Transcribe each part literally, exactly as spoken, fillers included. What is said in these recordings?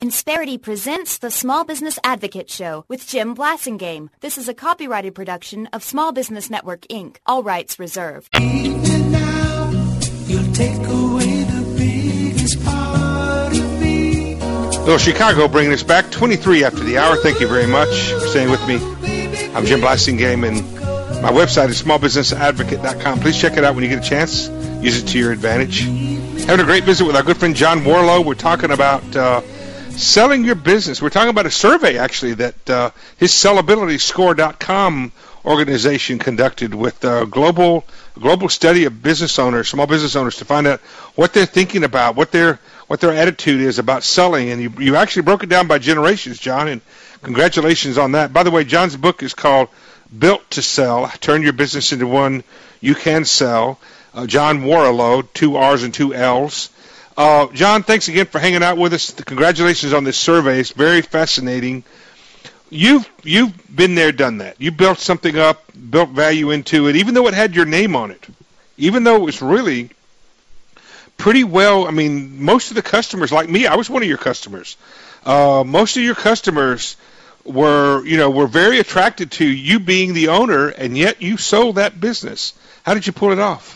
Insperity presents the Small Business Advocate Show with Jim Blasingame. This is a copyrighted production of Small Business Network, Incorporated. All rights reserved. Even now, you'll take away the biggest part of me. Little Chicago bringing us back, twenty-three after the hour. Thank you very much for staying with me. I'm Jim Blasingame, and my website is small business advocate dot com. Please check it out when you get a chance. Use it to your advantage. Having a great visit with our good friend John Warlow. We're talking about uh, selling your business. We're talking about a survey, actually, that uh, his sellability score dot com organization conducted with a global global study of business owners, small business owners, to find out what they're thinking about, what their what their attitude is about selling. And you, you actually broke it down by generations, John, and congratulations on that. By the way, John's book is called Built to Sell, Turn Your Business into One You Can Sell. Uh, John Warlow, two R's and two L's. Uh, John, thanks again for hanging out with us. Congratulations on this survey. It's very fascinating. You've you've been there, done that. You built something up, built value into it, even though it had your name on it. Even though it was really pretty well, I mean, most of the customers, like me, I was one of your customers. Uh, most of your customers were, you know, were very attracted to you being the owner, and yet you sold that business. How did you pull it off?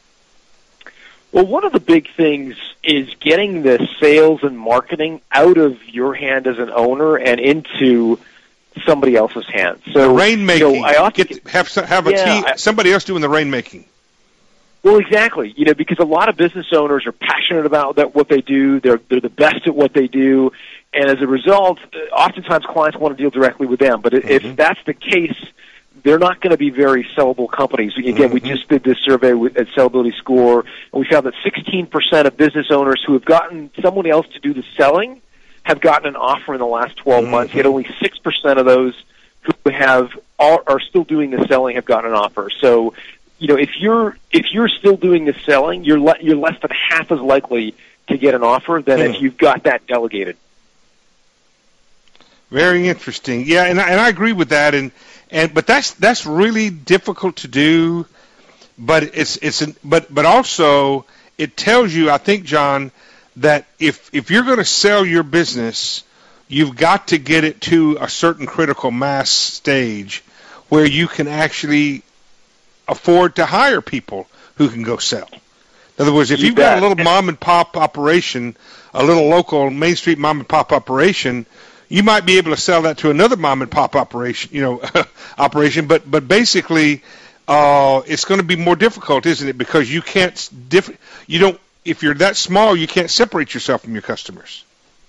Well, one of the big things is getting the sales and marketing out of your hand as an owner and into somebody else's hands. So, rainmaking. You know, I often get, have have a yeah, team, I, somebody else doing the rainmaking. Well, exactly. You know, because a lot of business owners are passionate about that, what they do. They're they're the best at what they do, and as a result, oftentimes clients want to deal directly with them. But mm-hmm. if that's the case, they're not going to be very sellable companies. Again, mm-hmm. we just did this survey with, at Sellability Score, and we found that sixteen percent of business owners who have gotten someone else to do the selling have gotten an offer in the last twelve mm-hmm. months, yet only six percent of those who have are, are still doing the selling have gotten an offer. So, you know, if you're if you're still doing the selling, you're le- you're less than half as likely to get an offer than mm. if you've got that delegated. Very interesting. Yeah, and I, and I agree with that. And and but that's that's really difficult to do. But it's it's an, but but also it tells you, I think, John, that if if you're going to sell your business, you've got to get it to a certain critical mass stage where you can actually afford to hire people who can go sell. In other words, if you you've bet. got a little mom and pop operation, a little local Main Street mom and pop operation, you might be able to sell that to another mom and pop operation, you know, operation. But but basically, uh, it's going to be more difficult, isn't it? Because you can't diff- you don't if you're that small, you can't separate yourself from your customers.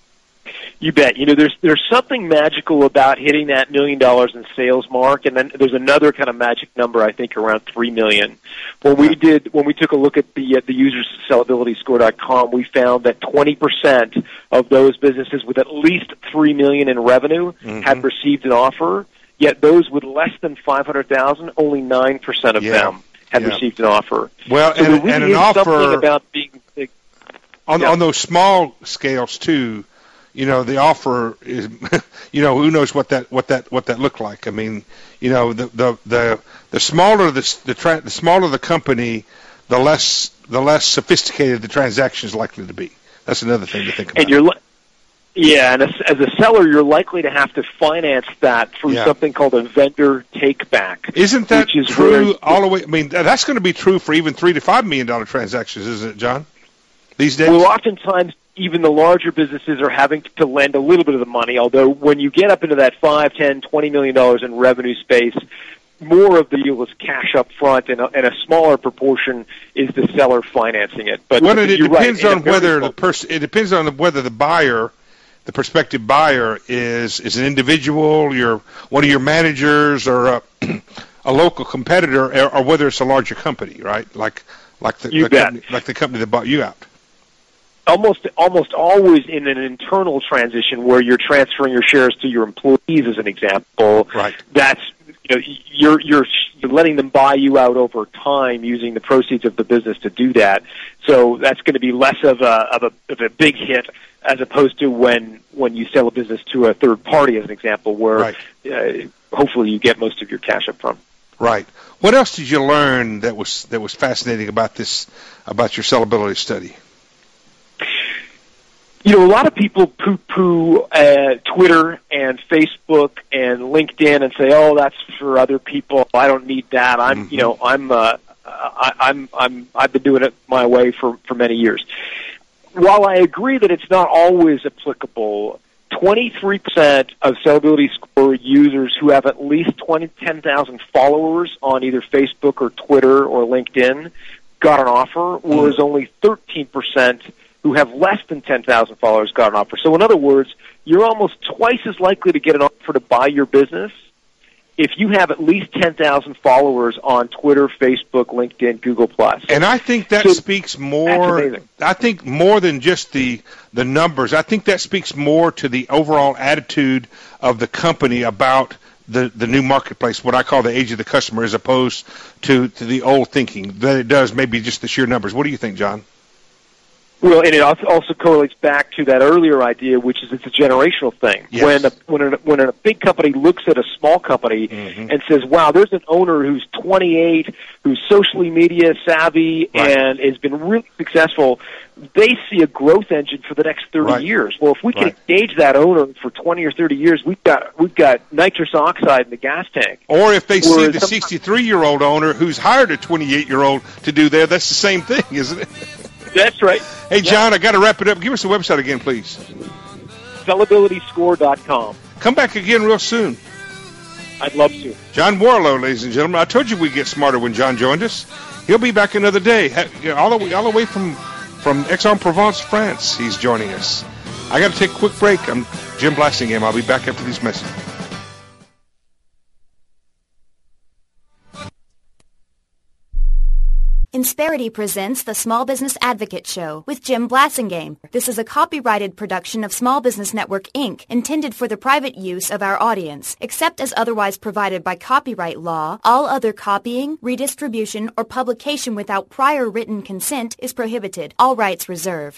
You bet. You know, there's there's something magical about hitting that million dollars in sales mark, and then there's another kind of magic number, I think, around three million. When we did, when we took a look at the uh, the users sellability score dot com, we found that twenty percent of those businesses with at least three million in revenue mm-hmm. had received an offer. Yet those with less than five hundred thousand, only nine percent of yeah. them had yeah. received an offer. Well, so and, there really and an is offer something about being big. on Yeah. on those small scales too. You know, the offer is, you know, who knows what that what that what that looked like. I mean, you know, the the the, the smaller the the, tra- the smaller the company, the less the less sophisticated the transaction is likely to be. That's another thing to think about. And you're, li- yeah, and as, as a seller, you're likely to have to finance that through yeah. something called a vendor take back. Isn't that is true all the way? I mean, that's going to be true for even three to five million dollar transactions, isn't it, John? These days. Well, oftentimes, even the larger businesses are having to lend a little bit of the money, although when you get up into that five, ten, twenty million dollars in revenue space, more of the deal is cash up front, and a, and a smaller proportion is the seller financing it. But, well, but it, you're depends right, on whether the person. It depends on whether the buyer, the prospective buyer, is is an individual, your one of your managers, or a, a local competitor, or, or whether it's a larger company, right? Like like the, the company, like the company that bought you out. Almost, almost always in an internal transition where you're transferring your shares to your employees, as an example. Right. That's, you know, you're you're you're letting them buy you out over time using the proceeds of the business to do that. So that's going to be less of a of a of a big hit as opposed to when when you sell a business to a third party, as an example, where right. uh, hopefully you get most of your cash up front. Right. What else did you learn that was that was fascinating about this about your sellability study? You know, a lot of people poo-poo uh, Twitter and Facebook and LinkedIn and say, "Oh, that's for other people. I don't need that. I'm, mm-hmm. you know, I'm, uh, I, I'm, I'm, I've been doing it my way for for many years." While I agree that it's not always applicable, twenty-three percent of Sellability Score users who have at least ten thousand followers on either Facebook or Twitter or LinkedIn got an offer, whereas mm-hmm. only thirteen percent who have less than ten thousand followers got an offer. So in other words, you're almost twice as likely to get an offer to buy your business if you have at least ten thousand followers on Twitter, Facebook, LinkedIn, Google plus. And I think that so, speaks more, I think more than just the the numbers. I think that speaks more to the overall attitude of the company about the, the new marketplace, what I call the age of the customer, as opposed to, to the old thinking that it does maybe just the sheer numbers. What do you think, John? Well, and it also correlates back to that earlier idea, which is it's a generational thing. Yes. When a, when, a, when a big company looks at a small company mm-hmm. and says, wow, there's an owner who's twenty-eight, who's socially media savvy, right. and has been really successful, they see a growth engine for the next thirty right. years. Well, if we can right. engage that owner for twenty or thirty years, we've got we've got nitrous oxide in the gas tank. Or if they Whereas see the sixty-three-year-old owner who's hired a twenty-eight-year-old to do there, that's the same thing, isn't it? That's right. Hey, John, yeah. I got to wrap it up. Give us the website again, please. Sellability Score dot com. Come back again real soon. I'd love to. John Warrillow, ladies and gentlemen. I told you we'd get smarter when John joined us. He'll be back another day, all the way, all the way from, from Aix-en-Provence, France. He's joining us. I got to take a quick break. I'm Jim Blasingame. I'll be back after these messages. Insperity presents the Small Business Advocate Show with Jim Blasingame. This is a copyrighted production of Small Business Network, Incorporated, intended for the private use of our audience. Except as otherwise provided by copyright law, all other copying, redistribution, or publication without prior written consent is prohibited. All rights reserved.